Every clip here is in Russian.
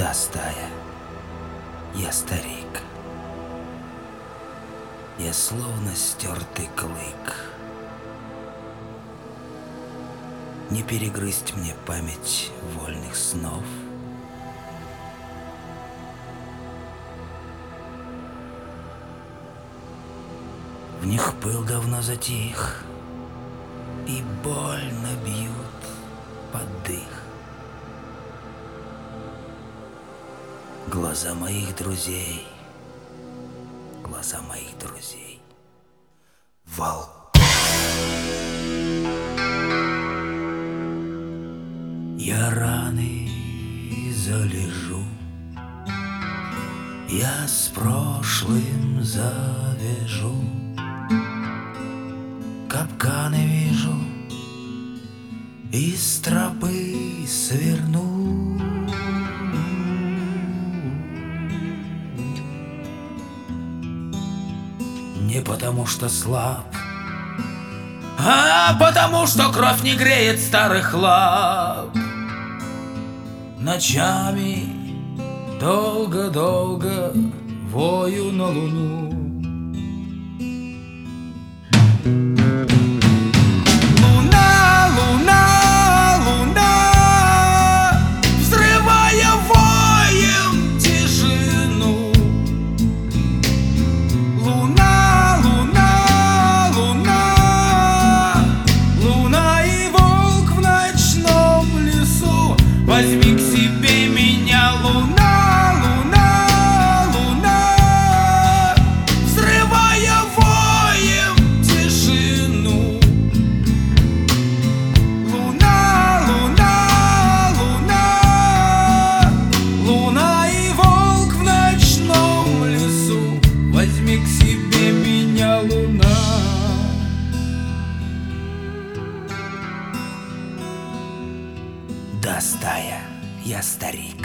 Да, стая, я старик. Я словно стертый клык. Не перегрызть мне память вольных снов. В них пыл давно затих, и больно бьют под дых глаза моих друзей, глаза моих друзей. Волк. Я раны залежу, я с прошлым завяжу, капканы вижу, из тропы сверну. Не потому что слаб, а потому что кровь не греет старых лап. Ночами долго-долго вою на луну. Луна, луна, луна, взрывая воем тишину. Луна, луна, луна, луна и волк в ночном лесу. Возьми к себе меня, луна, луна, луна, взрывая воем тишину. Луна, луна, луна, луна и волк в ночном лесу. Возьми к себе меня, луна. Да, стая, я старик,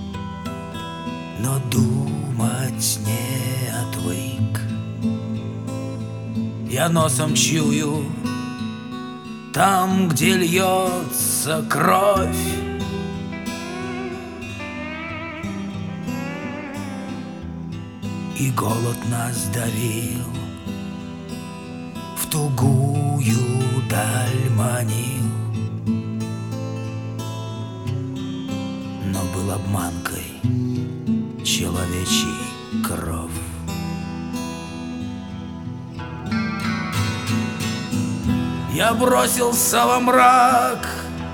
но думать не отвык. Я носом чую там, где льется кровь. И голод нас давил, в тугую даль манил, но был обманкой человечий кров. Я бросился во мрак,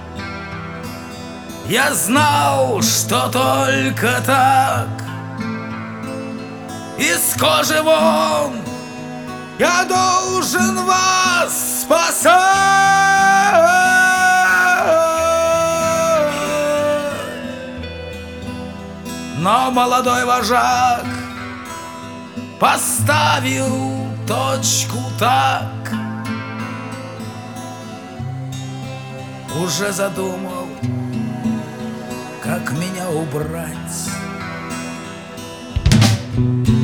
я знал, что только так. Из кожи вон я должен вас спасать. Но молодой вожак поставил точку так. Уже задумал, как меня убрать.